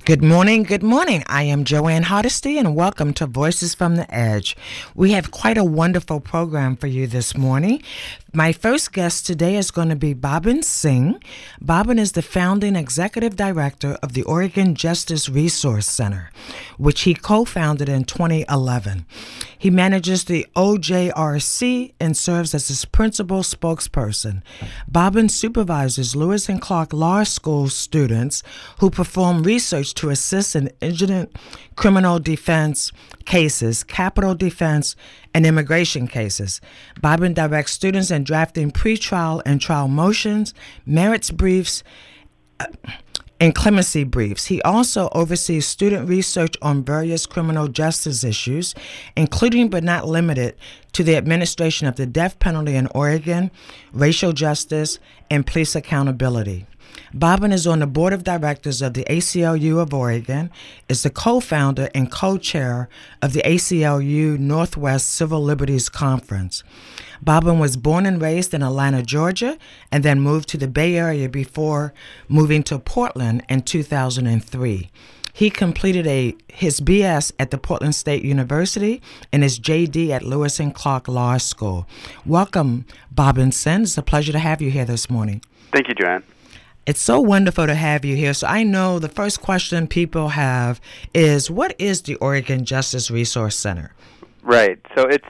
Good morning, good morning. I am Joanne Hardesty, and welcome to Voices from the Edge. We have quite a wonderful program for you this morning. My first guest today is going to be Bhabin Singh. Bhabin is the founding executive director of the Oregon Justice Resource Center, which he co-founded in 2011. He manages the OJRC and serves as its principal spokesperson. Bhabin supervises Lewis and Clark Law School students who perform research to assist in indigent criminal defense cases, capital defense, and immigration cases. Bhabin directs students in drafting pretrial and trial motions, merits briefs, and clemency briefs. He also oversees student research on various criminal justice issues, including but not limited to the administration of the death penalty in Oregon, racial justice, and police accountability. Bhabin is on the board of directors of the ACLU of Oregon, is the co-founder and co-chair of the ACLU Northwest Civil Liberties Conference. Bhabin was born and raised in Atlanta, Georgia, and then moved to the Bay Area before moving to Portland in 2003. He completed his BS at the Portland State University and his JD at Lewis and Clark Law School. Welcome, Bhabin Singh. It's a pleasure to have you here this morning. Thank you, Joanne. It's so wonderful to have you here. So I know the first question people have is, what is the Oregon Justice Resource Center? Right. So it's,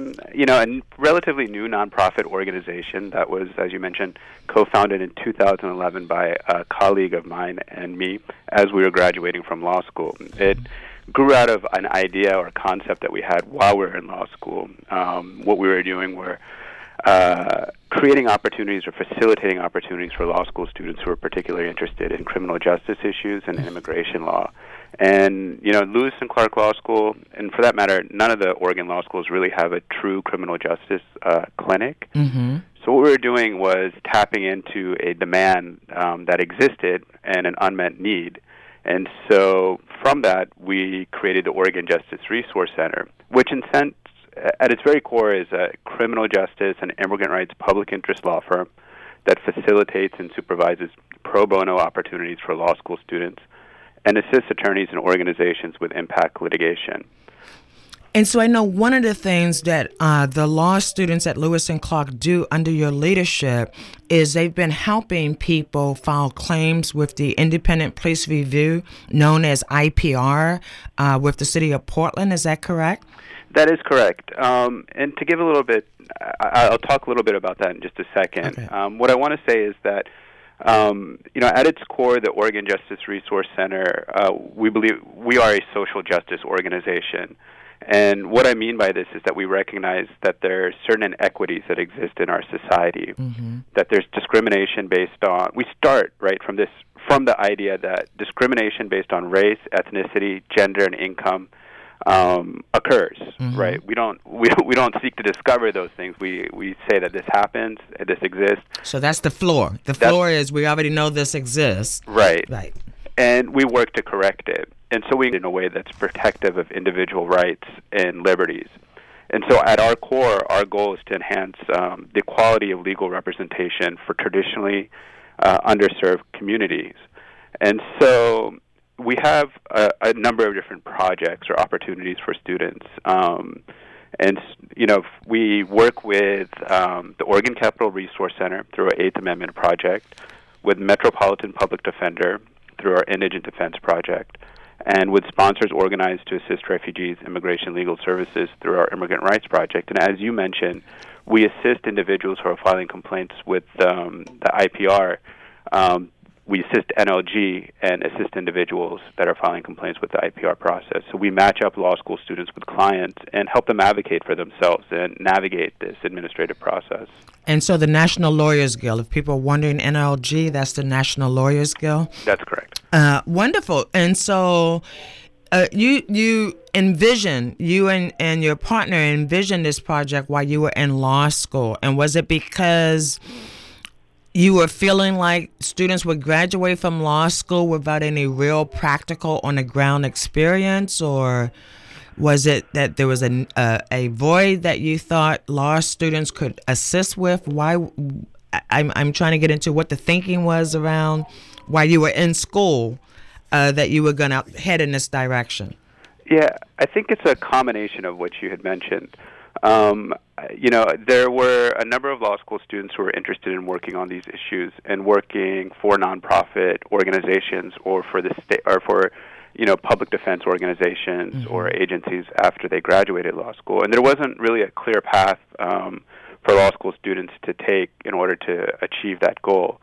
a relatively new nonprofit organization that was, as you mentioned, co-founded in 2011 by a colleague of mine and me as we were graduating from law school. It grew out of an idea or concept that we had while we were in law school. What we were doing were creating opportunities or facilitating opportunities for law school students who are particularly interested in criminal justice issues and immigration law. And, Lewis and Clark Law School, and for that matter, none of the Oregon law schools really have a true criminal justice clinic. Mm-hmm. So what we were doing was tapping into a demand that existed and an unmet need. And so from that, we created the Oregon Justice Resource Center, which at its very core is a criminal justice and immigrant rights public interest law firm that facilitates and supervises pro bono opportunities for law school students and assists attorneys and organizations with impact litigation. And so I know one of the things that the law students at Lewis and Clark do under your leadership is they've been helping people file claims with the Independent Police Review, known as IPR, with the city of Portland. Is that correct? That is correct. And to give a little bit, I'll talk a little bit about that in just a second. Okay. What I want to say is that, at its core, the Oregon Justice Resource Center, we believe we are a social justice organization. And what I mean by this is that we recognize that there are certain inequities that exist in our society, mm-hmm. that there's discrimination based on, we start right from the idea that discrimination based on race, ethnicity, gender, and income occurs, mm-hmm. right? We don't seek to discover those things. We say that this happens, this exists. So that's the floor. The floor is we already know this exists. Right. Right. And we work to correct it. And so we in a way that's protective of individual rights and liberties. And so at our core, our goal is to enhance the quality of legal representation for traditionally underserved communities. And so we have a number of different projects or opportunities for students. We work with the Oregon Capital Resource Center through our Eighth Amendment project, with Metropolitan Public Defender through our Indigent Defense Project, and with sponsors organized to assist refugees, immigration legal services through our Immigrant Rights Project. And as you mentioned, we assist individuals who are filing complaints with the IPR. We assist NLG and assist individuals that are filing complaints with the IPR process. So we match up law school students with clients and help them advocate for themselves and navigate this administrative process. And so the National Lawyers Guild, if people are wondering, NLG, that's the National Lawyers Guild? That's correct. Wonderful. And so you envision, you and your partner envisioned this project while you were in law school. And was it because you were feeling like students would graduate from law school without any real practical on-the-ground experience, or was it that there was a void that you thought law students could assist with? Why? I'm trying to get into what the thinking was around while you were in school that you were going to head in this direction? Yeah, I think it's a combination of what you had mentioned. There were a number of law school students who were interested in working on these issues and working for nonprofit organizations or for the state or for public defense organizations or agencies after they graduated law school. And there wasn't really a clear path for law school students to take in order to achieve that goal.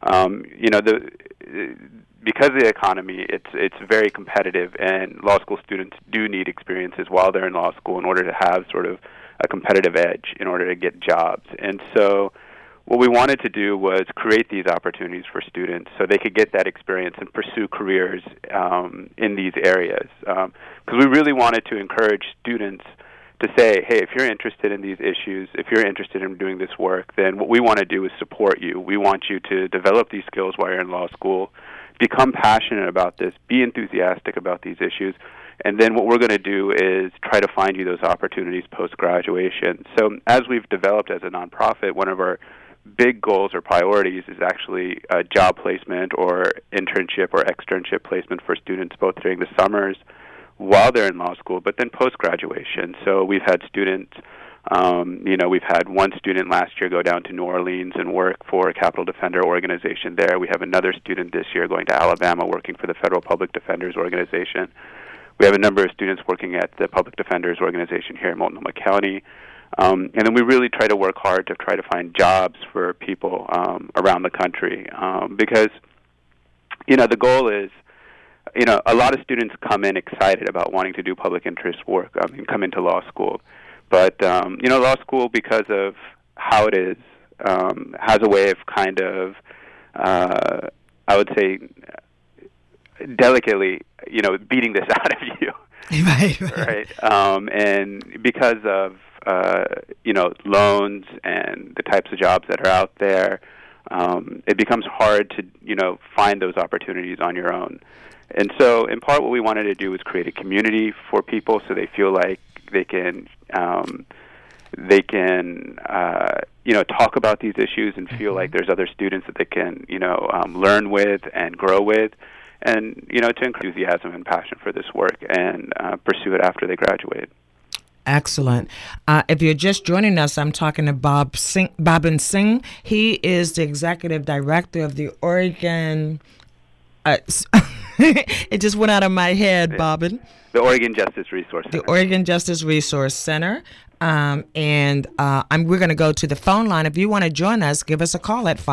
Because of the economy, it's very competitive, and law school students do need experiences while they're in law school in order to have sort of a competitive edge in order to get jobs. And so what we wanted to do was create these opportunities for students so they could get that experience and pursue careers in these areas. Because we really wanted to encourage students to say, hey, if you're interested in these issues, if you're interested in doing this work, then what we want to do is support you. We want you to develop these skills while you're in law school, become passionate about this, be enthusiastic about these issues, and then what we're going to do is try to find you those opportunities post-graduation. So as we've developed as a nonprofit, one of our big goals or priorities is actually job placement or internship or externship placement for students both during the summers while they're in law school, but then post-graduation. So we've had students, we've had one student last year go down to New Orleans and work for a Capitol Defender organization there. We have another student this year going to Alabama working for the Federal Public Defenders Organization. We have a number of students working at the Public Defenders Organization here in Multnomah County. And then we really try to work hard to try to find jobs for people around the country because, the goal is, a lot of students come in excited about wanting to do public interest work, come into law school. But, law school, because of how it is, has a way of kind of, I would say, delicately, beating this out of you. Right. And because of, loans and the types of jobs that are out there, it becomes hard to, find those opportunities on your own. And so, in part, what we wanted to do was create a community for people so they feel like they can talk about these issues and feel like there's other students that they can, learn with and grow with, and, to increase enthusiasm and passion for this work and pursue it after they graduate. Excellent. If you're just joining us, I'm talking to Babin Singh. He is the executive director of the Oregon... it just went out of my head, Babin. The Oregon Justice Resource Center. The Oregon Justice Resource Center. We're going to go to the phone line. If you want to join us, give us a call at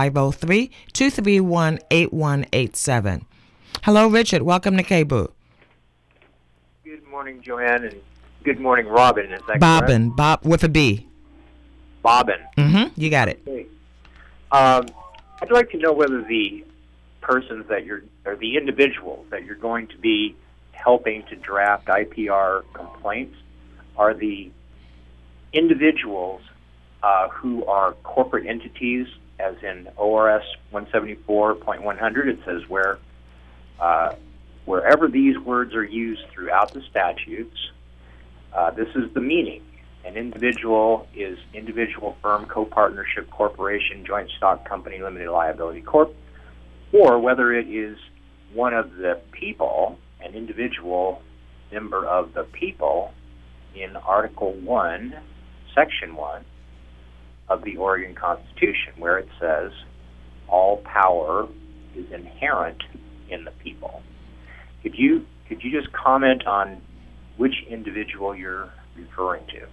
503-231-8187. Hello, Richard. Welcome to KBOO. Good morning, Joanne, and good morning, Robin. Is that Bobbin, Bob with a B. Bobbin. Mm-hmm. You got it. Okay. I'd like to know whether the persons or the individuals that you're going to be helping to draft IPR complaints are the individuals who are corporate entities, as in ORS 174.100. It says wherever these words are used throughout the statutes, this is the meaning. An individual is individual firm, co-partnership, corporation, joint stock company, limited liability corp, or whether it is one of the people, an individual member of the people in Article 1, Section 1 of the Oregon Constitution, where it says all power is inherent in the people. Could you just comment on which individual you're referring to?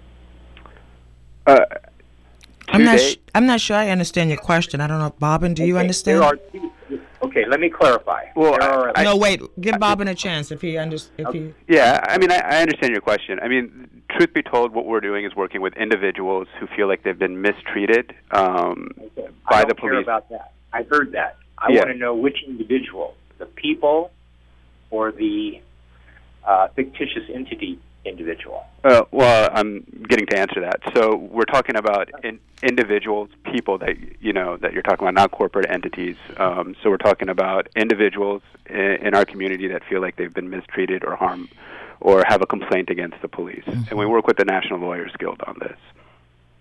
I'm not sure I understand your question. I don't know, Bobbin, do you understand? Okay, let me clarify. Well, no, wait. Give Bobbin a chance if he understands. Yeah, I mean, I understand your question. I mean, truth be told, what we're doing is working with individuals who feel like they've been mistreated by the police. I don't care about that. I heard that. I want to know which individual, the people or the ficticious entity individual. Well, I'm getting to answer that. So we're talking about individuals, people that that you're talking about, not corporate entities. So we're talking about individuals in our community that feel like they've been mistreated or harmed or have a complaint against the police. Mm-hmm. And we work with the National Lawyers Guild on this.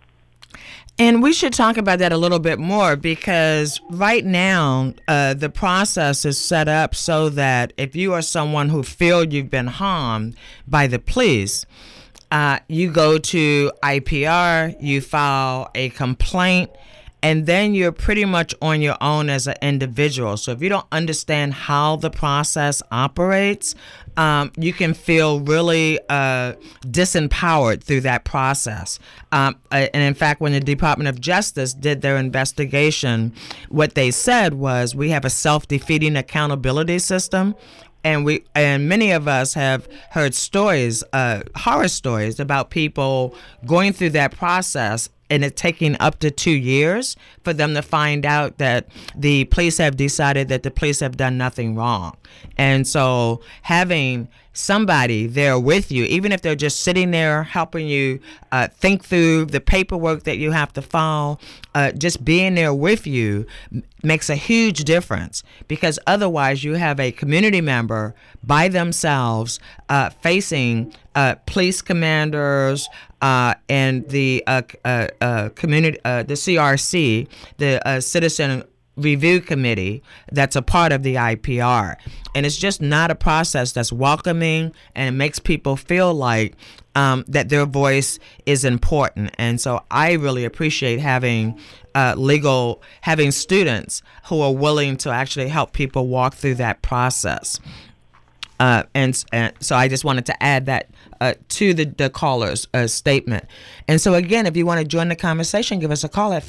And we should talk about that a little bit more, because right now the process is set up so that if you are someone who feel you've been harmed by the police, you go to IPR, you file a complaint, and then you're pretty much on your own as an individual. So if you don't understand how the process operates, you can feel really disempowered through that process. And in fact, when the Department of Justice did their investigation, what they said was, we have a self-defeating accountability system. And many of us have heard stories, horror stories, about people going through that process and it taking up to 2 years for them to find out that the police have decided that the police have done nothing wrong. And so having somebody there with you, even if they're just sitting there helping you think through the paperwork that you have to file, just being there with you makes a huge difference, because otherwise you have a community member by themselves facing police commanders and the community, the CRC, the Citizen Review Committee, that's a part of the IPR. And it's just not a process that's welcoming, and it makes people feel like that their voice is important. And so I really appreciate having having students who are willing to actually help people walk through that process. And so I just wanted to add that to the caller's statement. And so again, if you want to join the conversation, give us a call at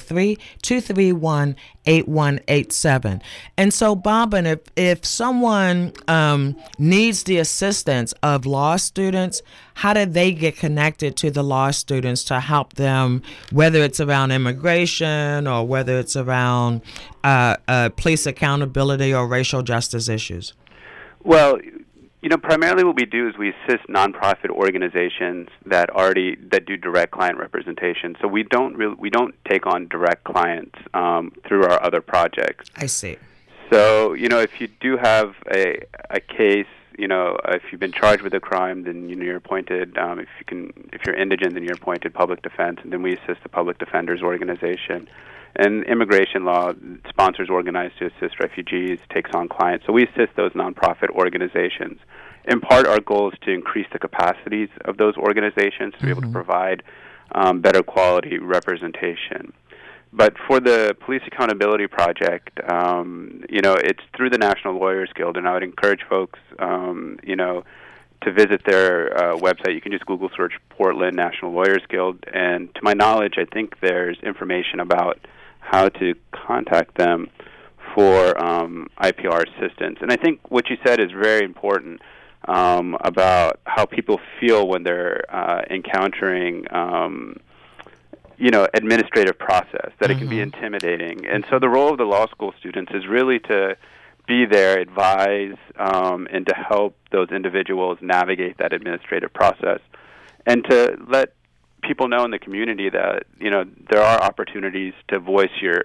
503-231-8187. And so, Bobbin, if someone needs the assistance of law students, how do they get connected to the law students to help them, whether it's around immigration or whether it's around police accountability or racial justice issues? Well, primarily what we do is we assist nonprofit organizations that do direct client representation. So we don't take on direct clients through our other projects. I see. So if you do have a case, if you've been charged with a crime, then you're appointed. If you're indigent, then you're appointed public defense, and then we assist the public defenders organization. And immigration law sponsors organized to assist refugees, takes on clients. So we assist those nonprofit organizations. In part, our goal is to increase the capacities of those organizations to be able to provide better quality representation. But for the Police Accountability Project, it's through the National Lawyers Guild, and I would encourage folks, to visit their website. You can just Google search Portland National Lawyers Guild, and to my knowledge, I think there's information about how to contact them for IPR assistance. And I think what you said is very important about how people feel when they're encountering, administrative process, that it can be intimidating. And so the role of the law school students is really to be there, advise, and to help those individuals navigate that administrative process, and to let people know in the community that there are opportunities to voice your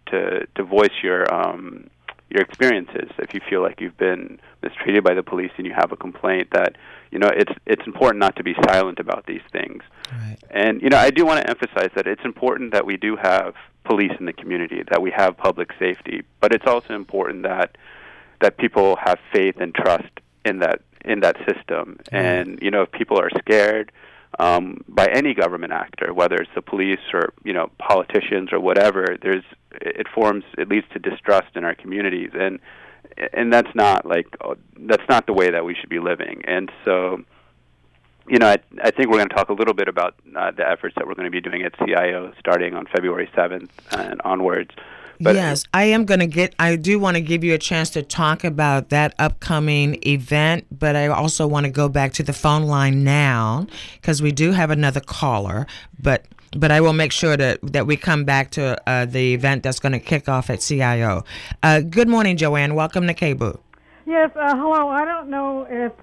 experiences. If you feel like you've been mistreated by the police and you have a complaint, that it's important not to be silent about these things. Right. And I do want to emphasize that it's important that we do have police in the community, that we have public safety, but it's also important that people have faith and trust in that system. And if people are scared by any government actor, whether it's the police or politicians or whatever, it leads to distrust in our communities, and that's not the way that we should be living. And so I think we're going to talk a little bit about the efforts that we're going to be doing at CIO starting on February 7th and onwards. But yes, I do want to give you a chance to talk about that upcoming event, but I also want to go back to the phone line now, because we do have another caller, but I will make sure that we come back to the event that's going to kick off at CIO. Good morning, Joanne. Welcome to KBOO. Yes, hello. I don't know if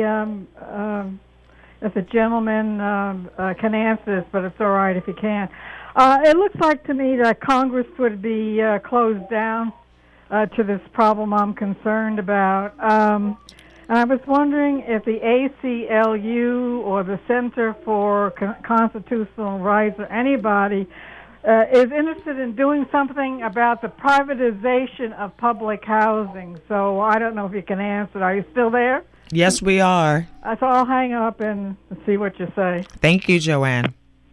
the gentleman can answer this, but it's all right if he can. It looks like to me that Congress would be closed down to this problem I'm concerned about. And I was wondering if the ACLU or the Center for Constitutional Rights or anybody is interested in doing something about the privatization of public housing. So I don't know if you can answer. Are you still there? Yes, we are. So I'll hang up and see what you say. Thank you, Joanne.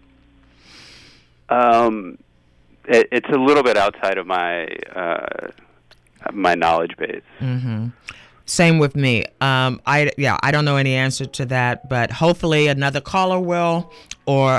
It's a little bit outside of my my knowledge base. Mm-hmm. Same with me. I don't know any answer to that, but hopefully another caller will, or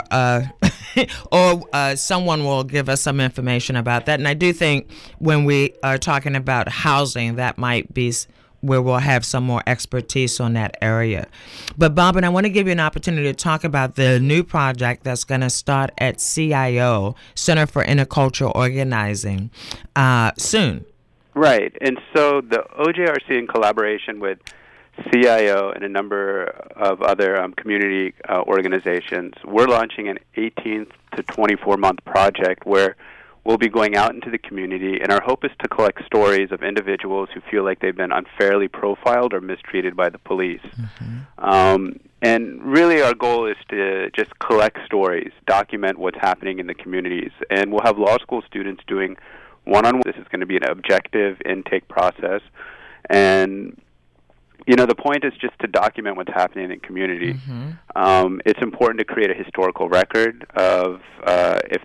someone will give us some information about that. And I do think when we are talking about housing, that might be where we'll have some more expertise on that area. But Bob, and I want to give you an opportunity to talk about the new project that's going to start at CIO, Center for Intercultural Organizing, soon. Right, and so the OJRC, in collaboration with CIO and a number of other community organizations, we're launching an 18 to 24-month project where we'll be going out into the community, and our hope is to collect stories of individuals who feel like they've been unfairly profiled or mistreated by the police. Mm-hmm. And really our goal is to just collect stories, document what's happening in the communities, and we'll have law school students doing one-on-one. This is going to be an objective intake process, and the point is just to document what's happening in community. Mm-hmm. It's important to create a historical record of if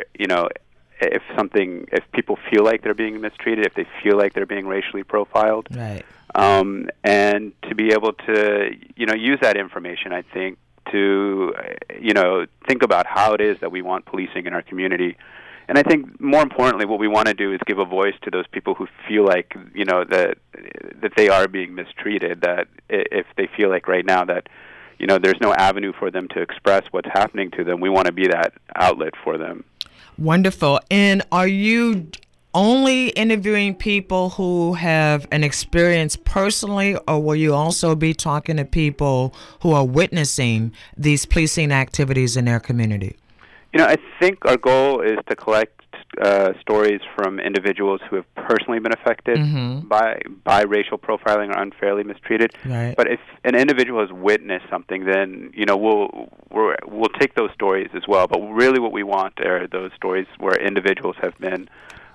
people feel like they're being mistreated, if they feel like they're being racially profiled, right? And to be able to use that information, I think, to think about how it is that we want policing in our community. And I think more importantly, what we want to do is give a voice to those people who feel like, that they are being mistreated, that if they feel like right now that, there's no avenue for them to express what's happening to them, we want to be that outlet for them. Wonderful. And are you only interviewing people who have an experience personally, or will you also be talking to people who are witnessing these policing activities in their community? I think our goal is to collect stories from individuals who have personally been affected mm-hmm. by racial profiling or unfairly mistreated. Right. But if an individual has witnessed something, then we'll take those stories as well. But really, what we want are those stories where individuals have been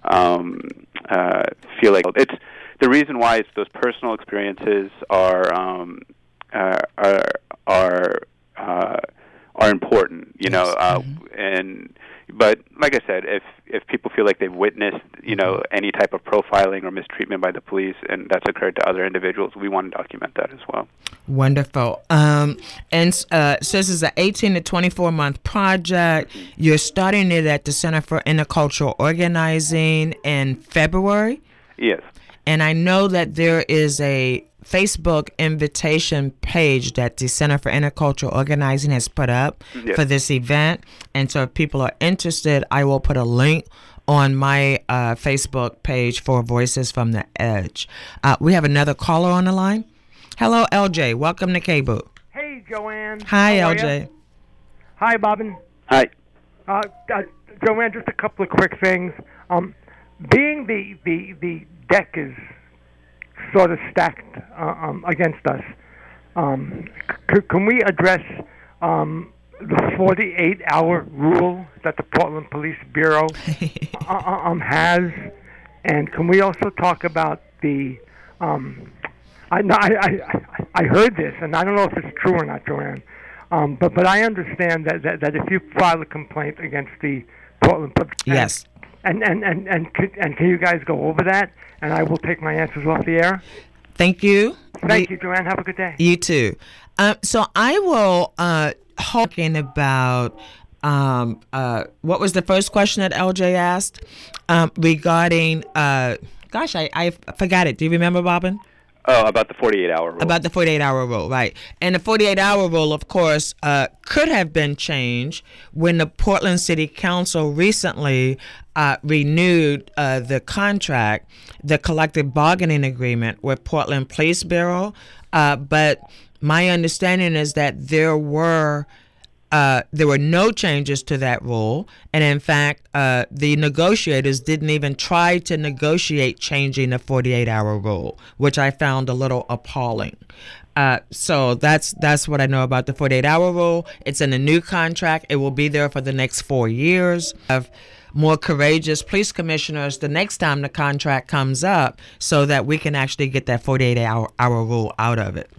feel like it's the reason why it's those personal experiences are important, but like I said, if people feel like they've witnessed, any type of profiling or mistreatment by the police, and that's occurred to other individuals, we want to document that as well. Wonderful. So this is an 18 to 24-month project. You're starting it at the Center for Intercultural Organizing in February? Yes. And I know that there is a Facebook invitation page that the Center for Intercultural Organizing has put up for this event. And so if people are interested, I will put a link on my Facebook page for Voices from the Edge. We have another caller on the line. Hello, LJ. Welcome to KBOO. Hey, Joanne. Hi, LJ. Hi, Bobbin. Hi. Joanne, just a couple of quick things. Being the deck is sort of stacked against us, can we address the 48-hour rule that the Portland Police Bureau has? And can we also talk about the I heard this, and I don't know if it's true or not, Joanne, but I understand that if you file a complaint against the Portland Police, yes, and can you guys go over that? And I will take my answers off the air. Thank you. Thank you, Joanne. Have a good day. You too. So I will talking about what was the first question that LJ asked regarding. Gosh, I forgot it. Do you remember, Bobbin? Oh, about the 48-hour rule. About the 48-hour rule, right. And the 48-hour rule, of course, could have been changed when the Portland City Council recently renewed the contract, the collective bargaining agreement with Portland Police Bureau. But my understanding is that there were no changes to that rule, and in fact, the negotiators didn't even try to negotiate changing the 48-hour rule, which I found a little appalling. So that's what I know about the 48-hour rule. It's in a new contract. It will be there for the next 4 years. Of more courageous police commissioners the next time the contract comes up, so that we can actually get that 48-hour rule out of it.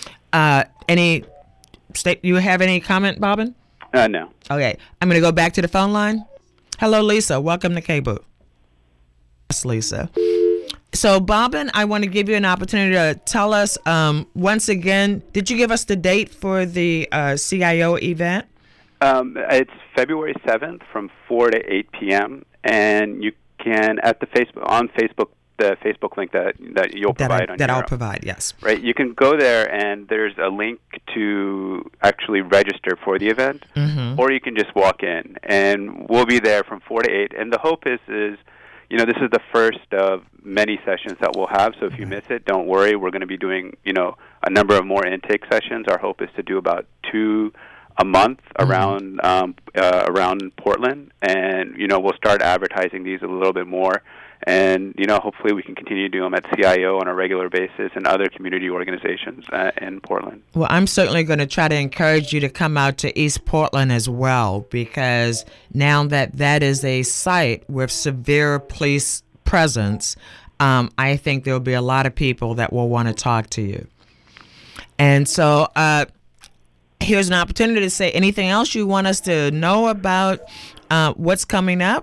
You have any comment, Bobbin? No. Okay, I'm going to go back to the phone line. Hello, Lisa. Welcome to K-Boot. Yes, Lisa. So, Bobbin, I want to give you an opportunity to tell us, once again, did you give us the date for the CIO event? It's February 7th from 4 to 8 p.m. And you can, at the Facebook, the Facebook link that you'll provide I'll provide, yes. Right, you can go there, and there's a link to actually register for the event, or you can just walk in, and we'll be there from 4 to 8. And the hope is this is the first of many sessions that we'll have, so if you miss it, don't worry. We're going to be doing, a number of more intake sessions. Our hope is to do about 2 a month around Portland, and, we'll start advertising these a little bit more, and, hopefully we can continue to do them at CIO on a regular basis and other community organizations in Portland. Well, I'm certainly going to try to encourage you to come out to East Portland as well, because now that is a site with severe police presence, I think there will be a lot of people that will want to talk to you. And so here's an opportunity to say anything else you want us to know about what's coming up.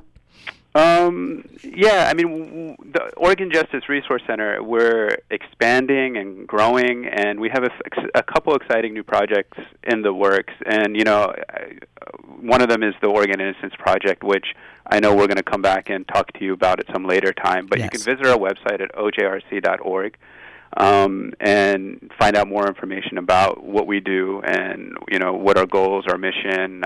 The Oregon Justice Resource Center, we're expanding and growing, and we have a couple exciting new projects in the works. And, one of them is the Oregon Innocence Project, which I know we're going to come back and talk to you about at some later time. But You can visit our website at ojrc.org and find out more information about what we do and, what our goals, our mission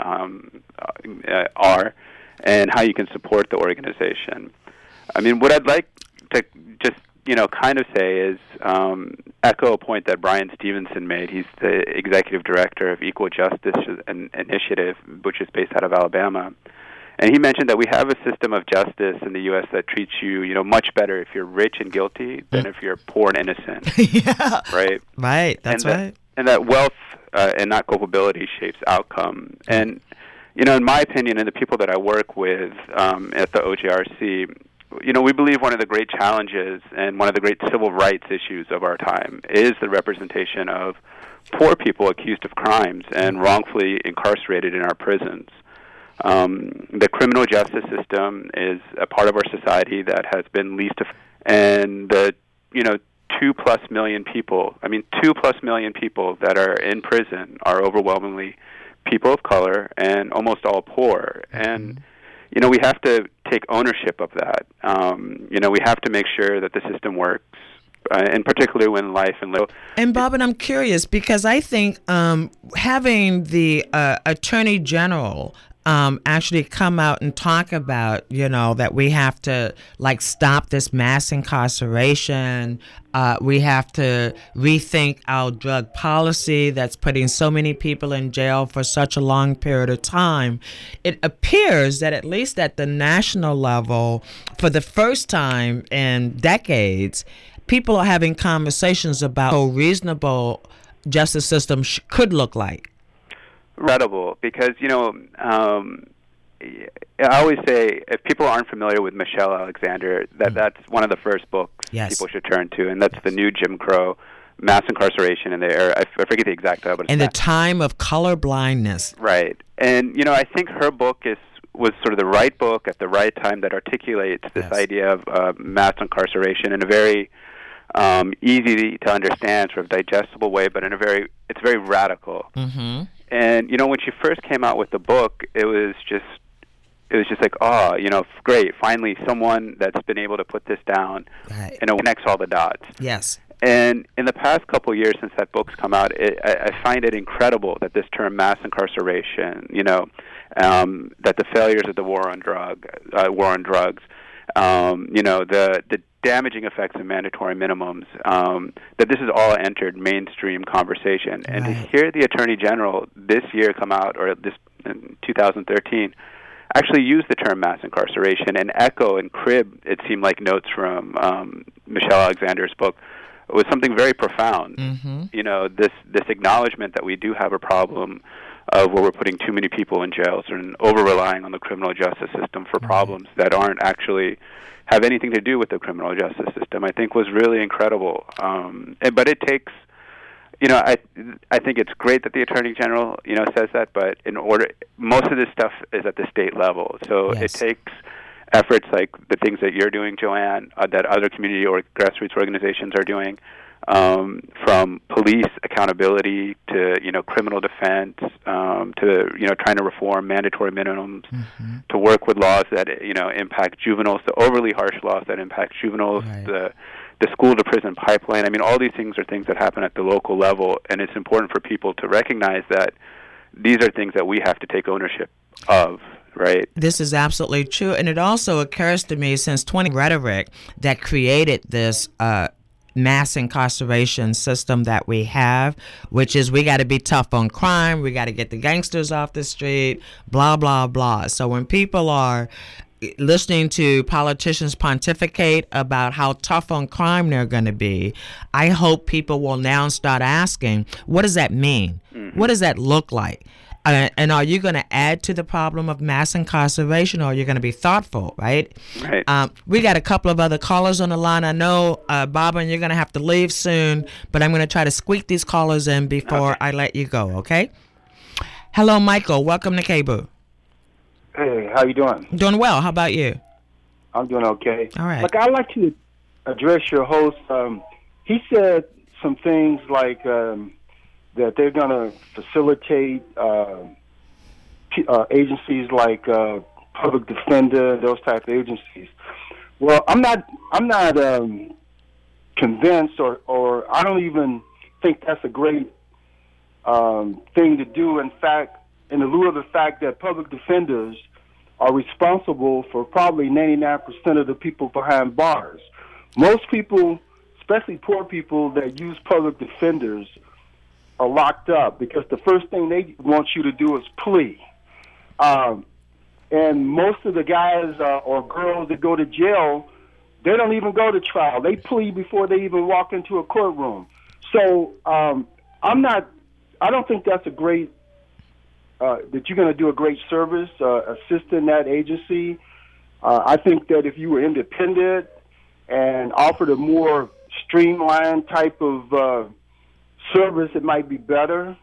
are, and how you can support the organization. What I'd like to just, kind of say is echo a point that Brian Stevenson made. He's the executive director of Equal Justice Initiative, which is based out of Alabama. And he mentioned that we have a system of justice in the U.S. that treats you, much better if you're rich and guilty than if you're poor and innocent. Yeah. Right? Right. That's right. And that wealth and not culpability shapes outcome. And in my opinion, and the people that I work with at the OJRC, we believe one of the great challenges and one of the great civil rights issues of our time is the representation of poor people accused of crimes and wrongfully incarcerated in our prisons. The criminal justice system is a part of our society that has been least, and the 2+ million people. 2+ million people that are in prison are overwhelmingly people of color and almost all poor. And, we have to take ownership of that. We have to make sure that the system works, in particular when life and live. And, Bobbin, I'm curious because I think having the Attorney General actually come out and talk about, that we have to stop this mass incarceration. We have to rethink our drug policy that's putting so many people in jail for such a long period of time. It appears that at least at the national level, for the first time in decades, people are having conversations about how reasonable justice system could look like. Incredible, because I always say if people aren't familiar with Michelle Alexander, that's one of the first books people should turn to, and that's The New Jim Crow: Mass Incarceration in the Era. I forget the exact title, but in the time of color blindness. Right, and I think her book was sort of the right book at the right time that articulates this idea of mass incarceration in a very easy to understand, sort of digestible way, but it's very radical. Mm-hmm. And when she first came out with the book, it was just like, great, finally someone that's been able to put this down and it connects all the dots. Yes. And in the past couple of years since that book's come out, I find it incredible that this term mass incarceration, that the failures of the war on drugs, the damaging effects of mandatory minimums, that this has all entered mainstream conversation. And to hear the Attorney General this year come out, or this in 2013, actually use the term mass incarceration and echo and crib, it seemed like, notes from Michelle Alexander's book, was something very profound. Mm-hmm. You know, this acknowledgement that we do have a problem of where we're putting too many people in jails and over-relying on the criminal justice system for problems that aren't actually have anything to do with the criminal justice system, I think was really incredible. But it takes, you know, I think it's great that the Attorney General, you know, says that, but most of this stuff is at the state level. So Yes. it takes efforts like the things that you're doing, Joanne, that other community or grassroots organizations are doing, from police accountability to, you know, criminal defense, to, you know, trying to reform mandatory minimums, to work with laws that, you know, impact juveniles, the overly harsh laws that impact juveniles, Right. the school to prison pipeline. I mean, all these things are things that happen at the local level, and it's important for people to recognize that these are things that we have to take ownership of. Right. This is absolutely true. And it also occurs to me, since 20 rhetoric that created this mass incarceration system that we have, which is we got to be tough on crime, we got to get the gangsters off the street, blah, blah, blah. So when people are listening to politicians pontificate about how tough on crime they're going to be, I hope people will now start asking, what does that mean? What does that look like? And are you going to add to the problem of mass incarceration, or are you going to be thoughtful, right? Right. We got a couple of other callers on the line. I know, Bobbin, you're going to have to leave soon, but I'm going to try to squeak these callers in before I let you go, okay? Hello, Michael. Welcome to KBOO. Hey, how you doing? Doing well. How about you? I'm doing okay. All right. Look, I'd like to address your host. He said some things like that they're going to facilitate agencies like public defender, those type of agencies. Well, I'm not convinced, or I don't even think that's a great thing to do. In fact, in lieu of the fact that public defenders are responsible for probably 99% of the people behind bars. Most people, especially poor people that use public defenders, are locked up because the first thing they want you to do is plea. And most of the guys or girls that go to jail, they don't even go to trial. They plea before they even walk into a courtroom. So I don't think that's a great, that you're going to do a great service assisting that agency. I think that if you were independent and offered a more streamlined type of service, it might be better.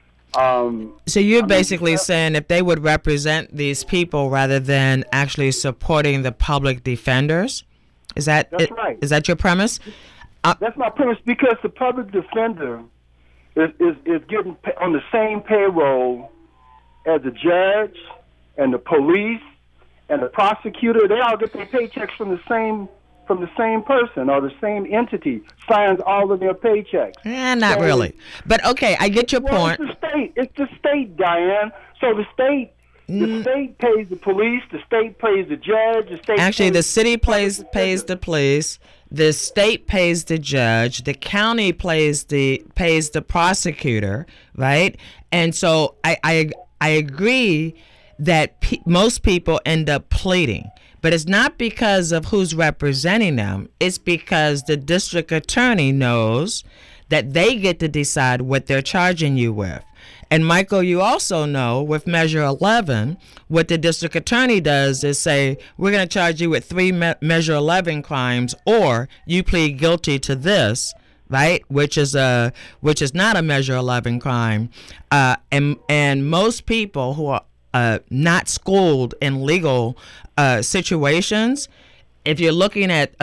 So you're basically saying if they would represent these people rather than actually supporting the public defenders? That's right. Is that your premise? That's my premise, because the public defender is getting on the same payroll as the judge and the police and the prosecutor. They all get their paychecks from the same person, or the same entity signs all of their paychecks. Not really. But okay, I get your point. It's the state, Diane. So the state pays the police, the state pays the judge, the city pays the police, the state pays the judge, the county pays the prosecutor, right? And so I agree that most people end up pleading. But it's not because of who's representing them. It's because the district attorney knows that they get to decide what they're charging you with. And Michael, you also know with Measure 11, what the district attorney does is say, we're going to charge you with 3 Measure 11 crimes, or you plead guilty to this, right? Which is not a Measure 11 crime. And most people who are not schooled in legal situations, if you're looking at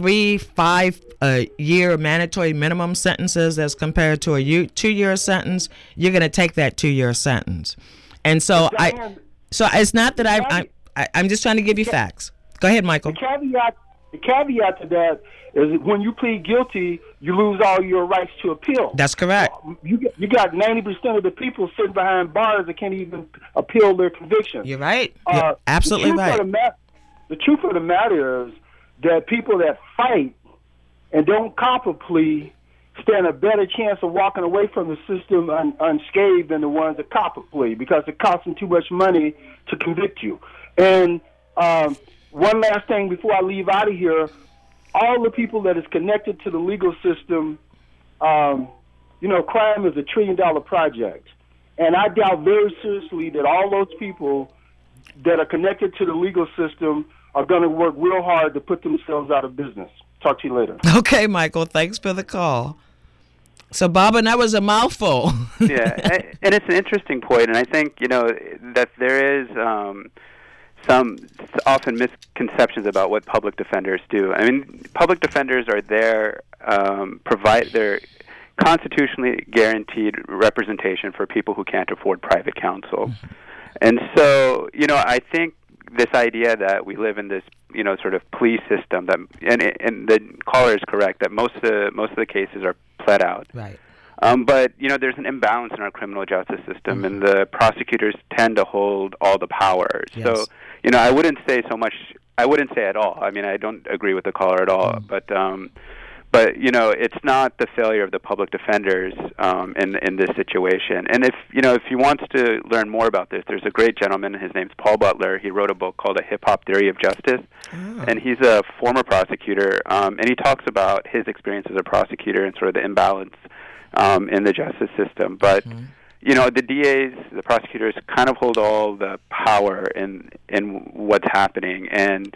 3-5-year mandatory minimum sentences as compared to a 2-year sentence, you're going to take that 2-year sentence. And so it's not that I'm just trying to give you facts. Go ahead, Michael. The caveat to that is that when you plead guilty, you lose all your rights to appeal. That's correct. You got 90% of the people sitting behind bars that can't even appeal their conviction. You're right. You're absolutely right. The truth of the matter is that people that fight and don't cop a plea stand a better chance of walking away from the system unscathed than the ones that cop a plea, because it costs them too much money to convict you. And one last thing before I leave out of here, all the people that is connected to the legal system, crime is a $1 trillion project. And I doubt very seriously that all those people that are connected to the legal system are going to work real hard to put themselves out of business. Talk to you later. Okay, Michael, thanks for the call. So, Bobbin, that was a mouthful. Yeah, and it's an interesting point, and I think, that there is some often misconceptions about what public defenders do. I mean, public defenders are there, they're constitutionally guaranteed representation for people who can't afford private counsel. And so, I think this idea that we live in this, sort of plea system that, and the caller is correct that most of the cases are pled out. Right. But there's an imbalance in our criminal justice system, and the prosecutors tend to hold all the power. Yes. So, I wouldn't say so much. I wouldn't say at all. I mean, I don't agree with the caller at all. But it's not the failure of the public defenders in this situation. And if he wants to learn more about this, there's a great gentleman. His name's Paul Butler. He wrote a book called A Hip Hop Theory of Justice, and he's a former prosecutor. And he talks about his experience as a prosecutor and sort of the imbalance in the justice system. But the DAs, the prosecutors, kind of hold all the power in what's happening, and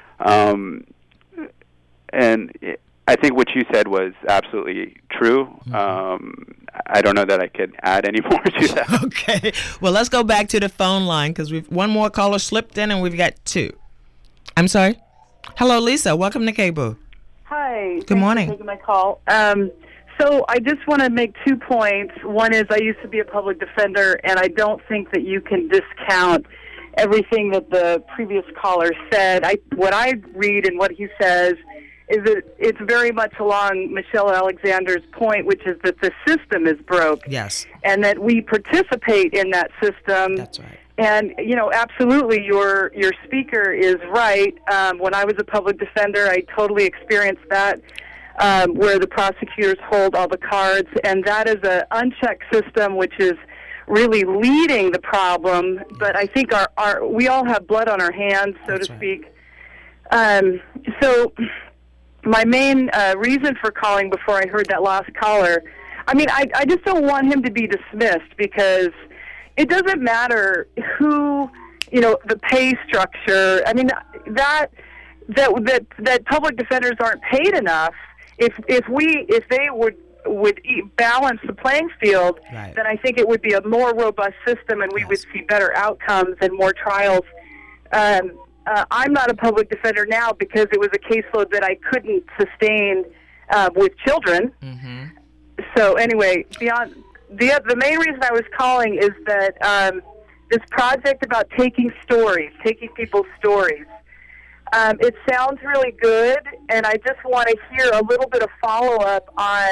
I think what you said was absolutely true. I don't know that I could add any more to that. Okay. Well, let's go back to the phone line because one more caller slipped in and we've got two. I'm sorry. Hello, Lisa. Welcome to Cable. Hi. Good morning. Thanks for taking my call. So I just want to make 2 points. One is I used to be a public defender, and I don't think that you can discount everything that the previous caller said. What I read and what he says is that it's very much along Michelle Alexander's point, which is that the system is broke. Yes. And that we participate in that system. That's right. And, absolutely, your speaker is right. When I was a public defender, I totally experienced that, where the prosecutors hold all the cards. And that is an unchecked system, which is really leading the problem. But I think we all have blood on our hands, so That's to right. speak. So my main reason for calling before I heard that last caller, I just don't want him to be dismissed because it doesn't matter who, the pay structure. I mean, that public defenders aren't paid enough. If they would balance the playing field, Right. then I think it would be a more robust system, and we would see better outcomes and more trials. I'm not a public defender now because it was a caseload that I couldn't sustain with children. Mm-hmm. So anyway, beyond the main reason I was calling is that this project about taking people's stories, it sounds really good, and I just want to hear a little bit of follow-up on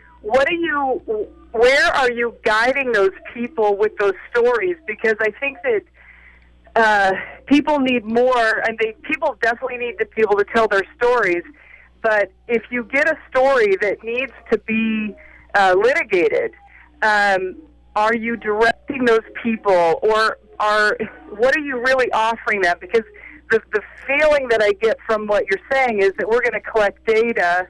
where are you guiding those people with those stories? Because I think that people need more, and people definitely need to be able to tell their stories. But if you get a story that needs to be litigated, are you directing those people, or what are you really offering them? Because the feeling that I get from what you're saying is that we're going to collect data,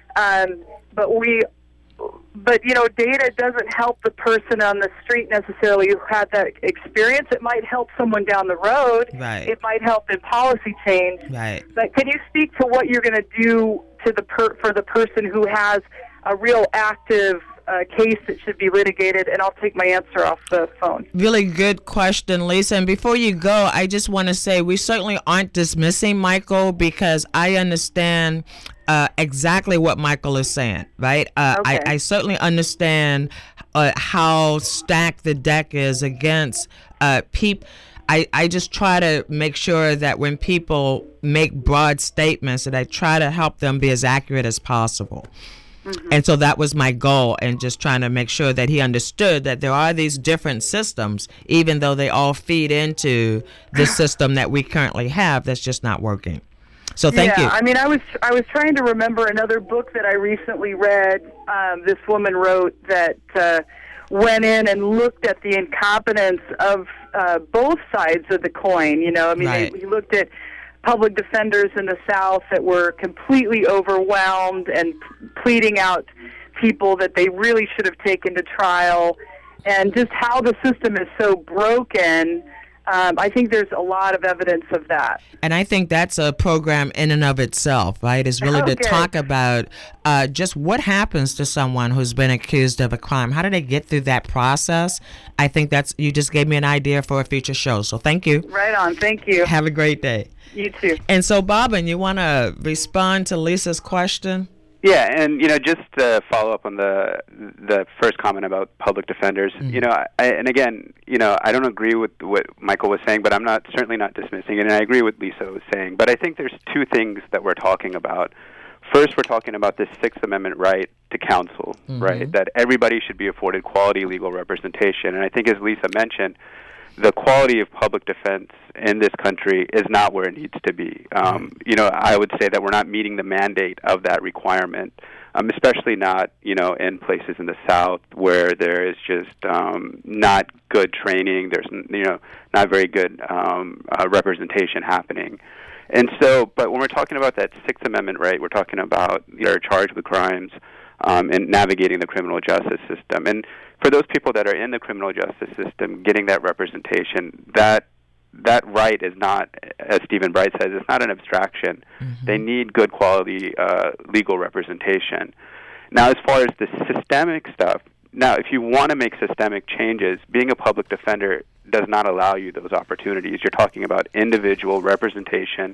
but data doesn't help the person on the street necessarily who had that experience. It might help someone down the road. Right. It might help in policy change. Right. But can you speak to what you're going to do to for the person who has a real active case that should be litigated? And I'll take my answer off the phone. Really good question, Lisa. And before you go, I just want to say we certainly aren't dismissing Michael because I understand exactly what Michael is saying, right? Okay. I certainly understand how stacked the deck is against people. I just try to make sure that when people make broad statements that I try to help them be as accurate as possible. Mm-hmm. And so that was my goal, and just trying to make sure that he understood that there are these different systems, even though they all feed into the system that we currently have that's just not working. So thank you. I mean, I was trying to remember another book that I recently read. This woman wrote that went in and looked at the incompetence of both sides of the coin. He looked at public defenders in the South that were completely overwhelmed and pleading out people that they really should have taken to trial, and just how the system is so broken. I think there's a lot of evidence of that. And I think that's a program in and of itself, right? It's really to talk about just what happens to someone who's been accused of a crime. How do they get through that process? I think you just gave me an idea for a future show. So thank you. Right on. Thank you. Have a great day. You too. And so, Bobbin, you want to respond to Lisa's question? Yeah, and just to follow up on the first comment about public defenders, and again, I don't agree with what Michael was saying, but I'm certainly not dismissing it, and I agree with Lisa was saying. But I think there's two things that we're talking about. First, we're talking about this Sixth Amendment right to counsel, right? That everybody should be afforded quality legal representation, and I think, as Lisa mentioned, the quality of public defense in this country is not where it needs to be. I would say that we're not meeting the mandate of that requirement, especially not, in places in the South where there is just not good training. There's, not very good representation happening. And so, but when we're talking about that Sixth Amendment right, we're talking about they're charged with crimes and navigating the criminal justice system. And for those people that are in the criminal justice system, getting that representation, that right is not, as Stephen Bright says, it's not an abstraction. They need good quality legal representation. Now, as far as the systemic stuff, now, if you want to make systemic changes, being a public defender does not allow you those opportunities. You're talking about individual representation,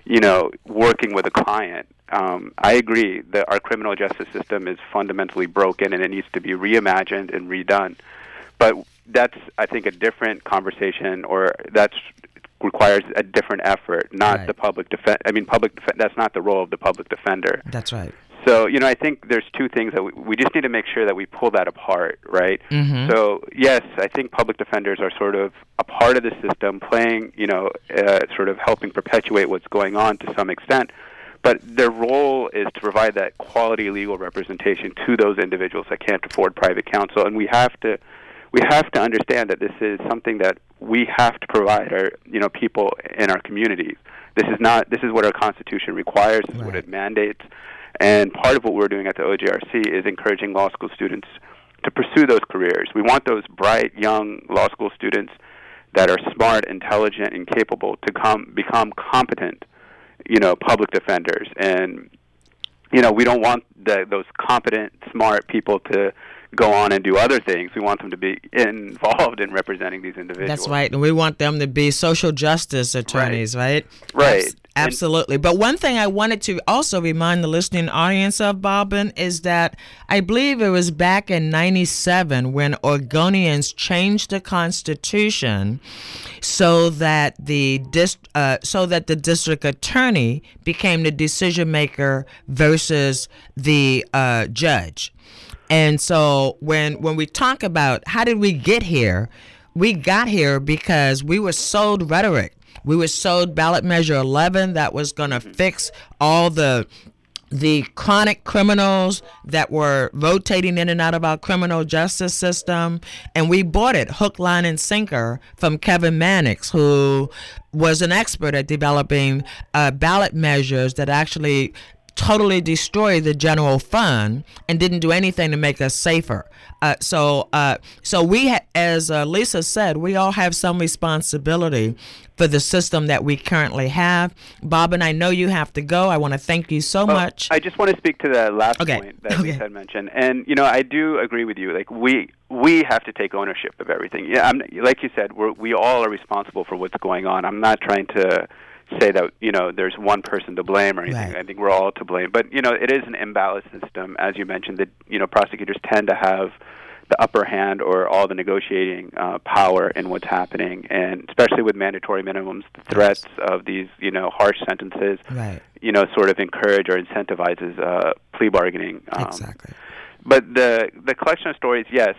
working with a client. I agree that our criminal justice system is fundamentally broken and it needs to be reimagined and redone. But that's, I think, a different conversation, or that requires a different effort, not the public defense. That's not the role of the public defender. That's right. So, I think there's two things that we just need to make sure that we pull that apart, right? So, yes, I think public defenders are sort of a part of the system, playing, sort of helping perpetuate what's going on to some extent. But their role is to provide that quality legal representation to those individuals that can't afford private counsel. And we have to understand that this is something that we have to provide our, people in our communities. This is what our Constitution requires. This is what it mandates. And part of what we're doing at the OJRC is encouraging law school students to pursue those careers. We want those bright, young law school students that are smart, intelligent, and capable to become competent, public defenders. And, we don't want those competent, smart people to go on and do other things. We want them to be involved in representing these individuals. That's right. And we want them to be social justice attorneys, right? Right. Absolutely. But one thing I wanted to also remind the listening audience of, Bobbin, is that I believe it was back in 97 when Oregonians changed the Constitution so that the district attorney became the decision maker versus the judge. And so when we talk about how did we get here, we got here because we were sold rhetoric. We were sold ballot measure 11 that was going to fix all the chronic criminals that were rotating in and out of our criminal justice system. And we bought it hook, line, and sinker from Kevin Mannix, who was an expert at developing ballot measures that actually totally destroyed the general fund and didn't do anything to make us safer. So we, as Lisa said, we all have some responsibility for the system that we currently have. Bobbin, I know you have to go. I want to thank you so much. I just want to speak to the last point that Lisa had mentioned. And, I do agree with you. Like, we have to take ownership of everything. Yeah, like you said, we all are responsible for what's going on. I'm not trying to say that, there's one person to blame or anything. Right. I think we're all to blame. But, it is an imbalanced system. As you mentioned, that, prosecutors tend to have the upper hand or all the negotiating power in what's happening. And especially with mandatory minimums, the threats of these, harsh sentences, sort of encourage or incentivizes plea bargaining. Exactly. But the collection of stories, yes,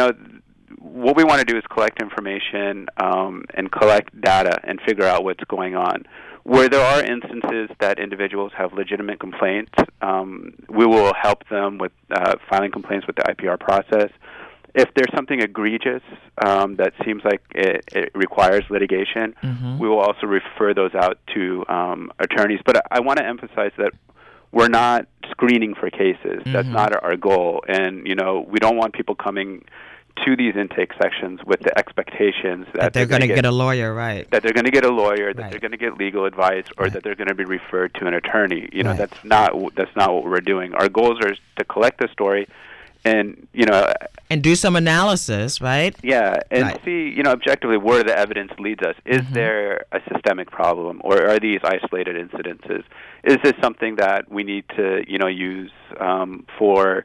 what we want to do is collect information and collect data and figure out what's going on. Where there are instances that individuals have legitimate complaints, we will help them with filing complaints with the IPR process. If there's something egregious that seems like it requires litigation, we will also refer those out to attorneys. But I want to emphasize that we're not screening for cases. That's not our goal. And, we don't want people coming to these intake sections with the expectations that they're going to get a lawyer, right? That they're going to get a lawyer, that they're going to get legal advice, or that they're going to be referred to an attorney. That's not what we're doing. Our goals are to collect the story, and and do some analysis, right? Yeah, and see, objectively where the evidence leads us. Is there a systemic problem, or are these isolated incidences? Is this something that we need to, use for,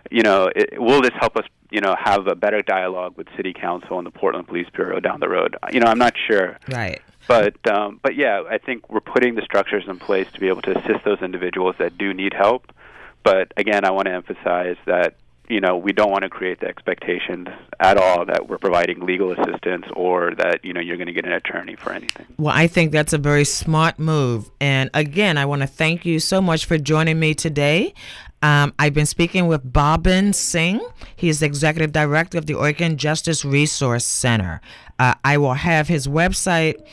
will this help us, have a better dialogue with City Council and the Portland Police Bureau down the road? I'm not sure. Right. But yeah, I think we're putting the structures in place to be able to assist those individuals that do need help. But again, I want to emphasize that we don't want to create the expectations at all that we're providing legal assistance or that, you're going to get an attorney for anything. Well, I think that's a very smart move. And again, I want to thank you so much for joining me today. I've been speaking with Babin Singh. He is the Executive Director of the Oregon Justice Resource Center. I will have his website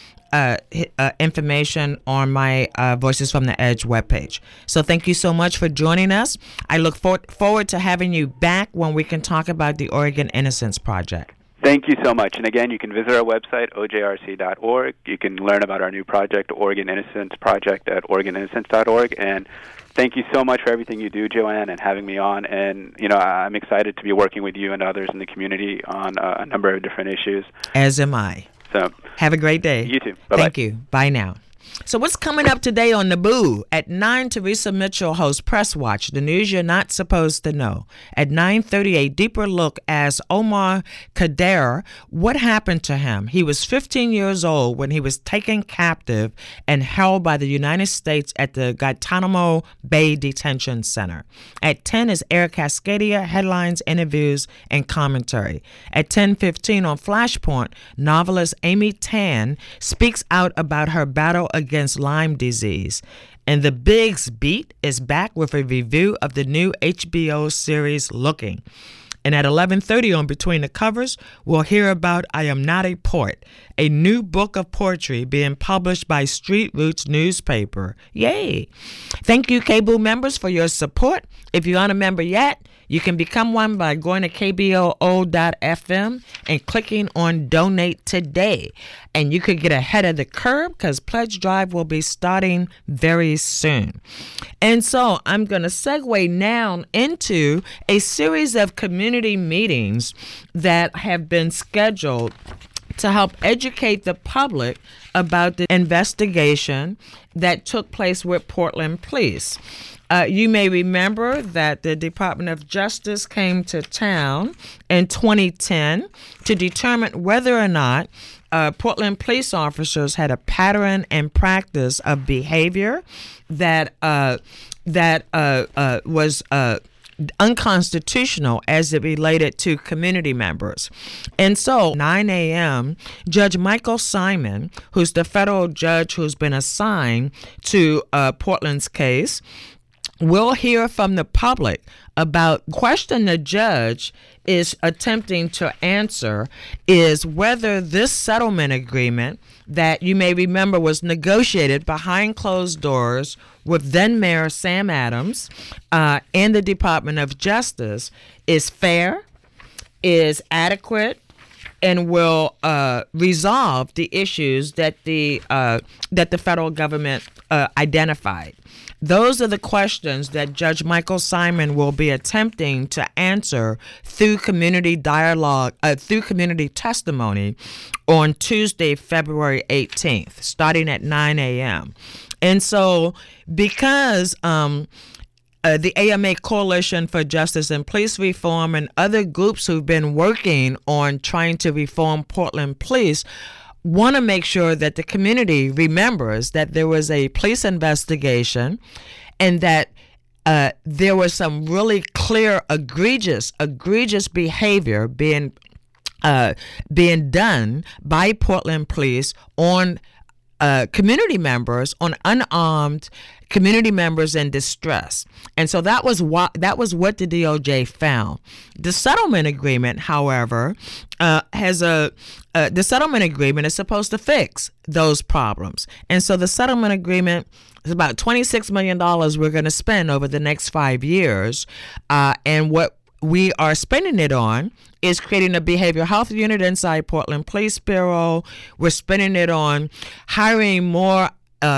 information on my Voices from the Edge webpage. So thank you so much for joining us. I look forward to having you back when we can talk about the Oregon Innocence Project. Thank you so much. And again, you can visit our website, ojrc.org. You can learn about our new project, Oregon Innocence Project, at oregoninnocence.org. And thank you so much for everything you do, Joanne, and having me on. And, I'm excited to be working with you and others in the community on a number of different issues. As am I. So have a great day. You too. Bye-bye. Thank you. Bye now. So what's coming up today on Naboo? At 9, Teresa Mitchell hosts Press Watch, the news you're not supposed to know. At 9:30, a deeper look as Omar Khadr, what happened to him? He was 15 years old when he was taken captive and held by the United States at the Guantanamo Bay Detention Center. At 10 is Eric Cascadia, headlines, interviews, and commentary. At 10:15 on Flashpoint, novelist Amy Tan speaks out about her battle against Lyme disease. And the Biggs Beat is back with a review of the new HBO series Looking. And at 11:30 on Between the Covers, we'll hear about I Am Not a Poet, a new book of poetry being published by Street Roots newspaper. Yay! Thank you, KBOO members, for your support. If you aren't a member yet, you can become one by going to KBOO.FM and clicking on Donate Today. And you could get ahead of the curve because Pledge Drive will be starting very soon. And so I'm going to segue now into a series of community meetings that have been scheduled to help educate the public about the investigation that took place with Portland Police. You may remember that the Department of Justice came to town in 2010 to determine whether or not Portland police officers had a pattern and practice of behavior that was unconstitutional as it related to community members. And so 9 a.m., Judge Michael Simon, who's the federal judge who's been assigned to Portland's case, we'll hear from the public about question the judge is attempting to answer is whether this settlement agreement that you may remember was negotiated behind closed doors with then Mayor Sam Adams and the Department of Justice is fair, is adequate, and will resolve the issues that the federal government identified. Those are the questions that Judge Michael Simon will be attempting to answer through community dialogue, through community testimony on Tuesday, February 18th, starting at 9 a.m. And so because the AMA Coalition for Justice and Police Reform and other groups who've been working on trying to reform Portland Police want to make sure that the community remembers that there was a police investigation and that there was some really clear, egregious behavior being done by Portland Police on community members, on unarmed community members in distress. And so that was what the DOJ found. The settlement agreement, however, the settlement agreement is supposed to fix those problems. And so the settlement agreement is about $26 million we're going to spend over the next 5 years. And what we are spending it on is creating a behavioral health unit inside Portland Police Bureau. We're spending it on hiring more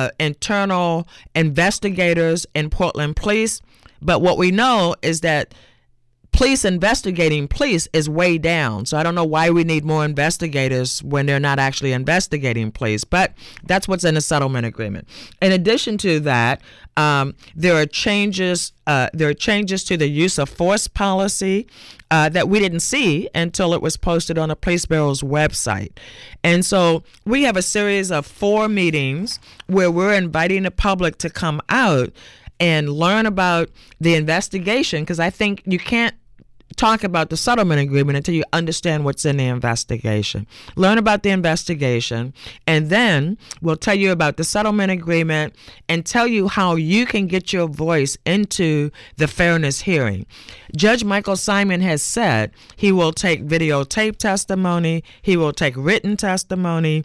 internal investigators in Portland Police. But what we know is that police investigating police is way down. So I don't know why we need more investigators when they're not actually investigating police. But that's what's in the settlement agreement. In addition to that, there are changes. There are changes to the use of force policy that we didn't see until it was posted on the Police Bureau's website. And so we have a series of 4 meetings where we're inviting the public to come out and learn about the investigation, because I think you can't talk about the settlement agreement until you understand what's in the investigation. Learn about the investigation, and then we'll tell you about the settlement agreement and tell you how you can get your voice into the fairness hearing. Judge Michael Simon has said he will take videotape testimony, he will take written testimony,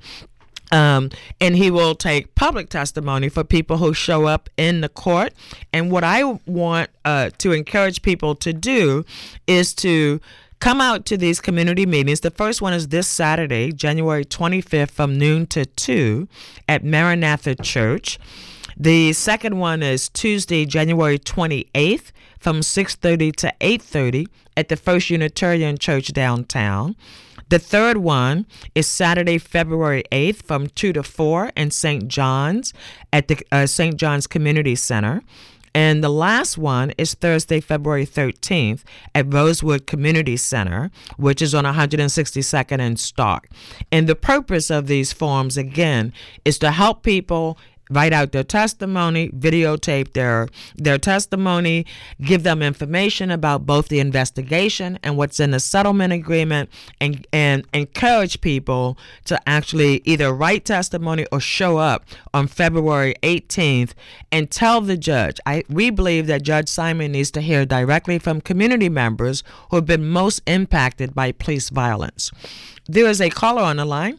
and he will take public testimony for people who show up in the court. And what I want to encourage people to do is to come out to these community meetings. The first one is this Saturday, January 25th, from noon to 2 at Maranatha Church. The second one is Tuesday, January 28th, from 6:30 to 8:30 at the First Unitarian Church downtown. The third one is Saturday, February 8th from 2 to 4 in St. John's at the St. John's Community Center. And the last one is Thursday, February 13th at Rosewood Community Center, which is on 162nd and Stark. And the purpose of these forums, again, is to help people write out their testimony, videotape their testimony, give them information about both the investigation and what's in the settlement agreement, and encourage people to actually either write testimony or show up on February 18th and tell the judge. We believe that Judge Simon needs to hear directly from community members who have been most impacted by police violence. There is a caller on the line.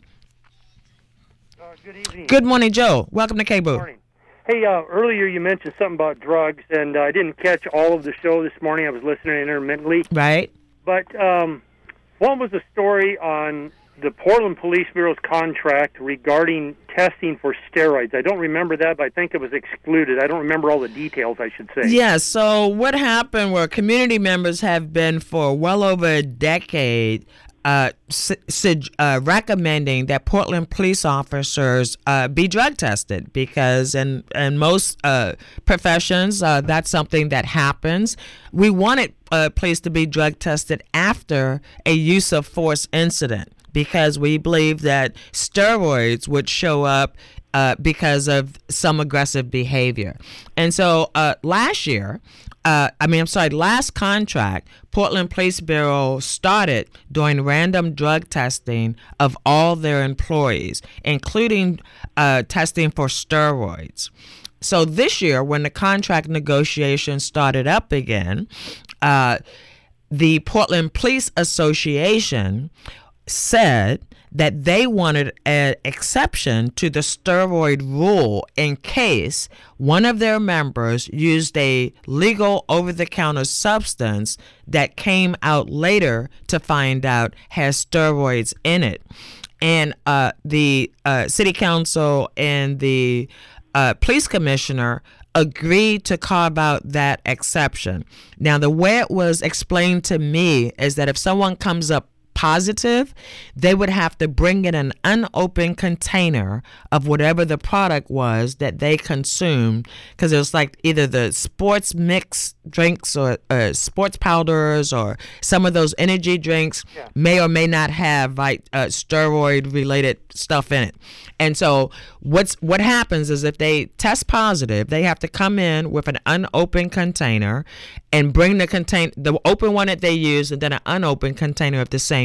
Good evening. Good morning, Joe. Welcome to K-Boo. Good morning. Hey, earlier you mentioned something about drugs, and I didn't catch all of the show this morning. I was listening intermittently. Right. But what was the story on the Portland Police Bureau's contract regarding testing for steroids? I don't remember that, but I think it was excluded. I don't remember all the details, I should say. Yeah, so what happened were community members have been for well over a decade recommending that Portland police officers be drug tested, because in most professions that's something that happens. We wanted police to be drug tested after a use of force incident, because we believe that steroids would show up because of some aggressive behavior. And so last contract, Portland Police Bureau started doing random drug testing of all their employees, including testing for steroids. So this year, when the contract negotiations started up again, the Portland Police Association said that they wanted an exception to the steroid rule in case one of their members used a legal over-the-counter substance that came out later to find out has steroids in it. And the city council and the police commissioner agreed to carve out that exception. Now, the way it was explained to me is that if someone comes up positive, they would have to bring in an unopened container of whatever the product was that they consumed, because it was like either the sports mix drinks or sports powders, or some of those energy drinks may or may not have steroid related stuff in it. And so what happens is if they test positive, they have to come in with an unopened container and bring the open one that they use and then an unopened container of the same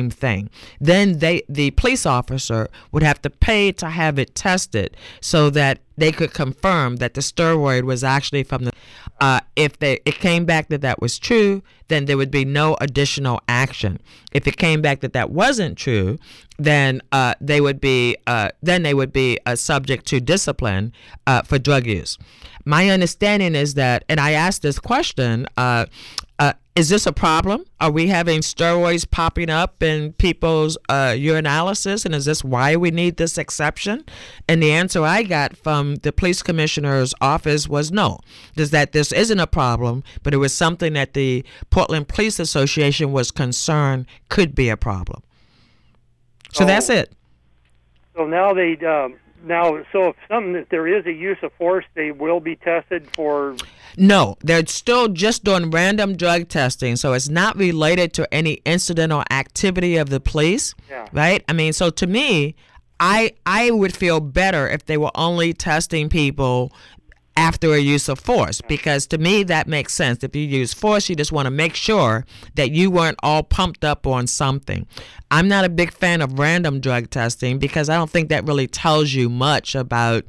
same thing. Then the police officer would have to pay to have it tested so that they could confirm that the steroid was actually from the. If it came back that was true, then there would be no additional action. If it came back that wasn't true, then they would be subject to discipline for drug use. My understanding is that, and I asked this question. Is this a problem? Are we having steroids popping up in people's urinalysis? And is this why we need this exception? And the answer I got from the police commissioner's office was no. That this isn't a problem, but it was something that the Portland Police Association was concerned could be a problem. So that's it. So now if there is a use of force, they will be tested for. No, they're still just doing random drug testing, so it's not related to any incident or activity of the police, right? I mean, so to me, I would feel better if they were only testing people after a use of force, because to me that makes sense. If you use force, you just want to make sure that you weren't all pumped up on something. I'm not a big fan of random drug testing because I don't think that really tells you much about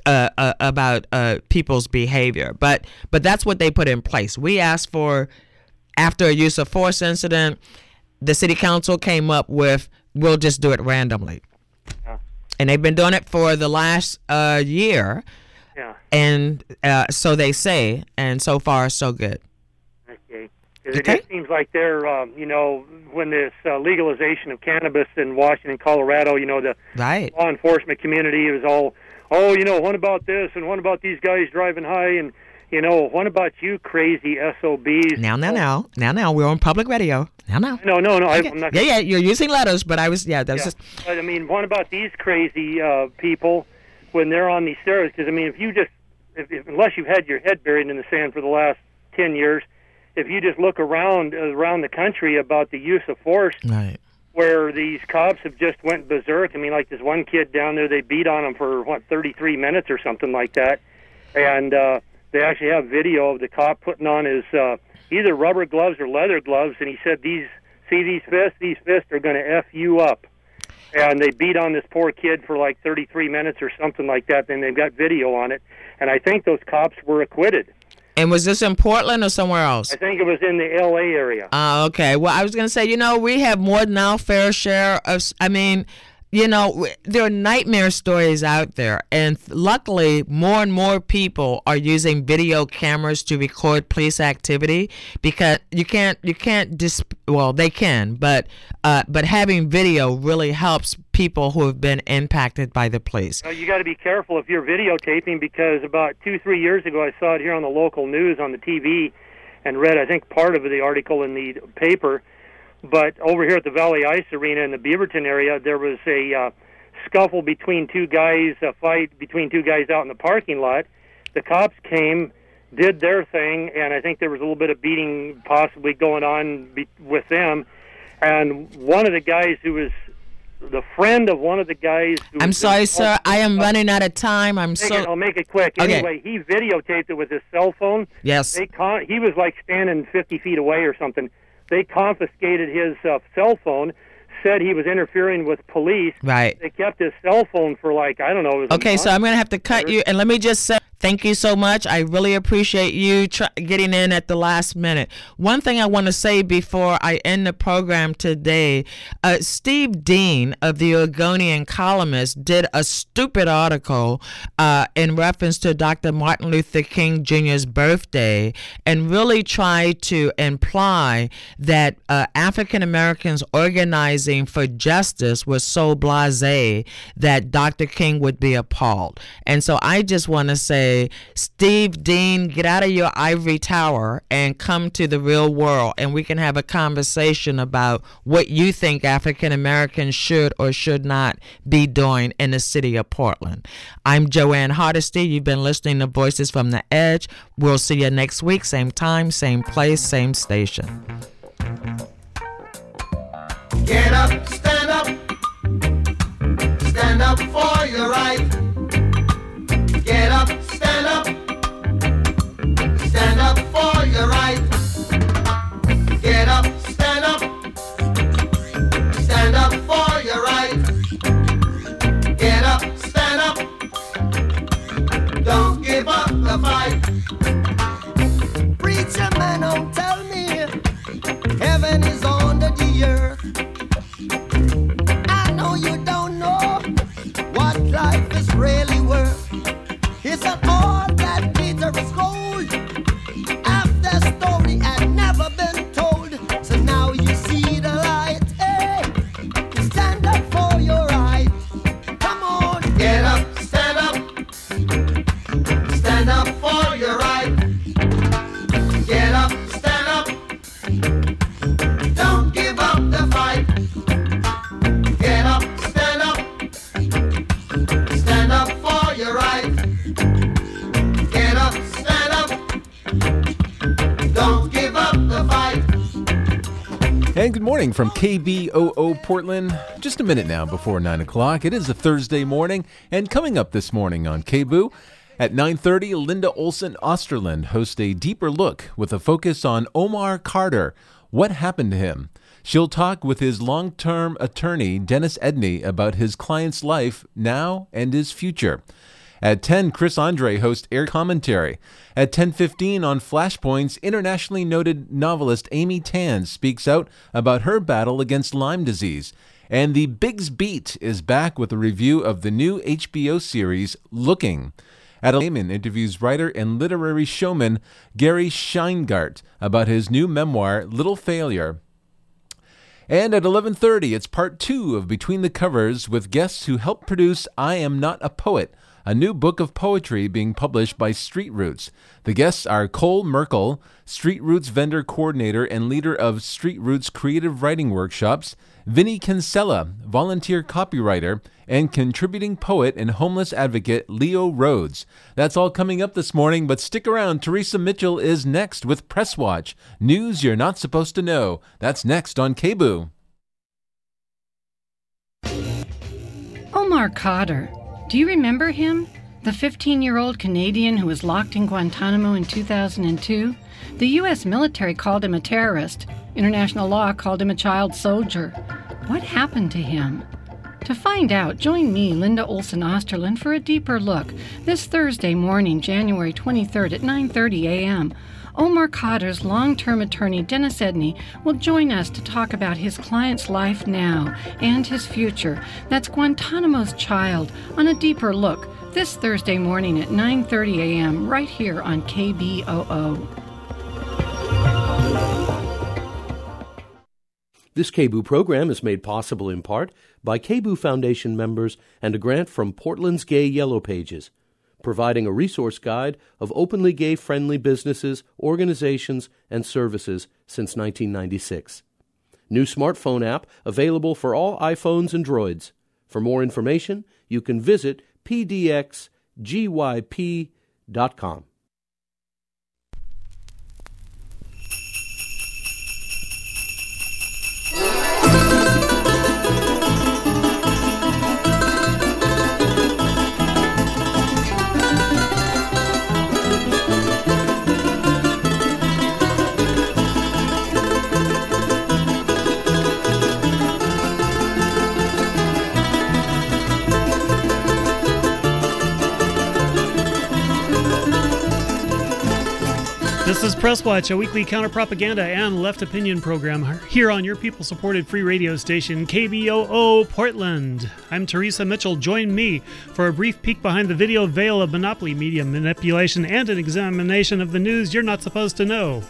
people's behavior. But that's what they put in place. We asked for, after a use of force incident, the city council came up with, we'll just do it randomly. And they've been doing it for the last year. Yeah. And so they say, and so far so good. Okay. It just seems like they're, when this legalization of cannabis in Washington, Colorado, the law enforcement community is all, what about this and what about these guys driving high and, what about you crazy SOBs? Now, we're on public radio. No. Okay. I'm not. Yeah, you're using letters, but I was, just. But I mean, what about these crazy people when they're on these steroids? Because I mean, unless you've had your head buried in the sand for the last 10 years, if you just look around the country about the use of force, where these cops have just went berserk. I mean, like this one kid down there, they beat on him for 33 minutes or something like that, and they actually have video of the cop putting on his either rubber gloves or leather gloves, and he said, these fists are going to F you up. And they beat on this poor kid for like 33 minutes or something like that. Then they've got video on it. And I think those cops were acquitted. And was this in Portland or somewhere else? I think it was in the L.A. area. Okay. Well, I was going to say, we have more than our fair share of, there are nightmare stories out there. And luckily, more and more people are using video cameras to record police activity because they can, but having video really helps people who have been impacted by the police. You got to be careful if you're videotaping, because about 2-3 years ago, I saw it here on the local news on the TV and read, I think, part of the article in the paper. But over here at the Valley Ice Arena in the Beaverton area, there was a scuffle between two guys, a fight between two guys out in the parking lot. The cops came, did their thing, and I think there was a little bit of beating possibly going on with them. And one of the guys who was the friend of one of the guys... I'm sorry, sir. I am running out of time. I'll make it quick. Okay. Anyway, he videotaped it with his cell phone. Yes. He was like standing 50 feet away or something. They confiscated his cell phone, said he was interfering with police. Right. They kept his cell phone for Okay, so I'm going to have to cut you. And let me just say, thank you so much. I really appreciate you getting in at the last minute. One thing I want to say before I end the program today, Steve Dean of the Oregonian Columnist did a stupid article in reference to Dr. Martin Luther King Jr.'s birthday and really tried to imply that African Americans organizing for justice was so blasé that Dr. King would be appalled. And so I just want to say, Steve Dean, get out of your ivory tower and come to the real world, and we can have a conversation about what you think African Americans should or should not be doing in the city of Portland. I'm Joanne Hardesty. You've been listening to Voices from the Edge. We'll see you next week, same time, same place, same station. Get up, stand up for your right. Get up, stand up for your right. Get up, stand the fight. Preacher man, don't tell me heaven is under the earth. I know you don't know what life is really worth. It's not all that glitter is gold. Half the story had never been told. So now you see the light. Hey, stand up for your right. Come on, get up, stand up. Stand up for your right. Get up, stand up. Don't give up the fight. Get up, stand up. Stand up for your right. Get up, stand up. Don't give up the fight. And good morning from KBOO Portland. Just a minute now before 9 o'clock. It is a Thursday morning, and coming up this morning on KBOO, at 9:30, Linda Olson Osterland hosts a deeper look with a focus on Omar Carter. What happened to him? She'll talk with his long-term attorney, Dennis Edney, about his client's life now and his future. At 10, Chris Andre hosts Air Commentary. At 10:15 on Flashpoints, internationally noted novelist Amy Tan speaks out about her battle against Lyme disease. And the Biggs Beat is back with a review of the new HBO series, Looking. At 11, interviews writer and literary showman Gary Scheingart about his new memoir, Little Failure. And at 11:30, it's part 2 of Between the Covers with guests who helped produce I Am Not a Poet, a new book of poetry being published by Street Roots. The guests are Cole Merkel, Street Roots vendor coordinator and leader of Street Roots creative writing workshops, Vinnie Kinsella, volunteer copywriter, and contributing poet and homeless advocate Leo Rhodes. That's all coming up this morning, but stick around. Teresa Mitchell is next with Press Watch, news you're not supposed to know. That's next on KBOO. Omar Khadr. Do you remember him? The 15-year-old Canadian who was locked in Guantanamo in 2002? The U.S. military called him a terrorist. International law called him a child soldier. What happened to him? To find out, join me, Linda Olson Osterland, for a deeper look this Thursday morning, January 23rd at 9:30 a.m. Omar Khadr's long-term attorney, Dennis Edney, will join us to talk about his client's life now and his future. That's Guantanamo's Child, on a deeper look this Thursday morning at 9:30 a.m. right here on KBOO. This KBOO program is made possible in part by KBOO Foundation members and a grant from Portland's Gay Yellow Pages, providing a resource guide of openly gay-friendly businesses, organizations, and services since 1996. New smartphone app available for all iPhones and Droids. For more information, you can visit pdxgyp.com. This is Press Watch, a weekly counter-propaganda and left opinion program here on your people-supported free radio station, KBOO Portland. I'm Teresa Mitchell. Join me for a brief peek behind the video veil of monopoly media manipulation and an examination of the news you're not supposed to know.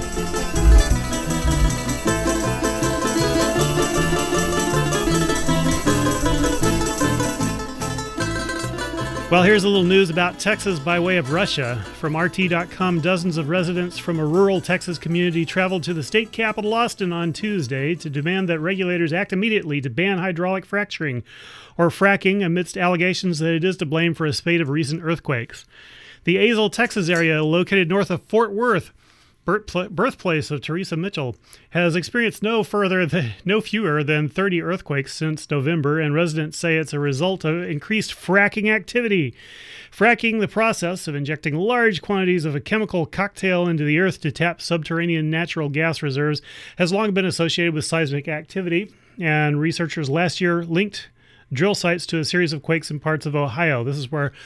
Well, here's a little news about Texas by way of Russia. From RT.com, dozens of residents from a rural Texas community traveled to the state capital, Austin, on Tuesday to demand that regulators act immediately to ban hydraulic fracturing, or fracking, amidst allegations that it is to blame for a spate of recent earthquakes. The Azle, Texas area, located north of Fort Worth, birthplace of Teresa Mitchell, has experienced no fewer than 30 earthquakes since November, and residents say it's a result of increased fracking activity. Fracking, the process of injecting large quantities of a chemical cocktail into the earth to tap subterranean natural gas reserves, has long been associated with seismic activity, and researchers last year linked drill sites to a series of quakes in parts of Ohio. This is where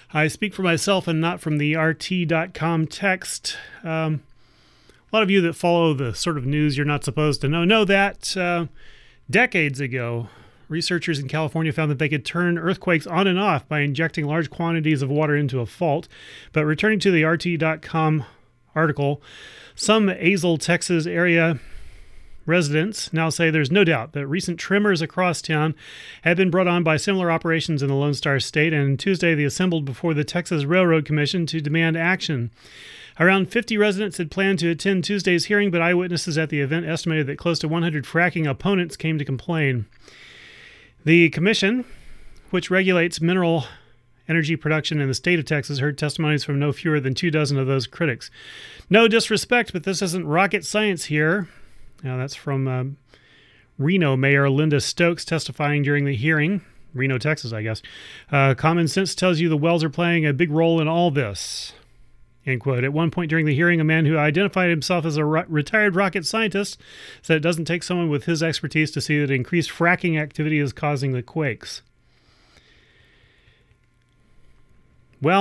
I speak for myself and not from the RT.com text. A lot of you that follow the sort of news you're not supposed to know that decades ago, researchers in California found that they could turn earthquakes on and off by injecting large quantities of water into a fault. But returning to the RT.com article, some Azle, Texas area residents now say there's no doubt that recent tremors across town have been brought on by similar operations in the Lone Star State, and Tuesday they assembled before the Texas Railroad Commission to demand action. Around 50 residents had planned to attend Tuesday's hearing, but eyewitnesses at the event estimated that close to 100 fracking opponents came to complain. The commission, which regulates mineral energy production in the state of Texas, heard testimonies from no fewer than 24 of those critics. No disrespect, but this isn't rocket science here. Now, that's from Reno Mayor Linda Stokes testifying during the hearing. Reno, Texas, I guess. Common sense tells you the wells are playing a big role in all this. End quote. At one point during the hearing, a man who identified himself as a retired rocket scientist said it doesn't take someone with his expertise to see that increased fracking activity is causing the quakes.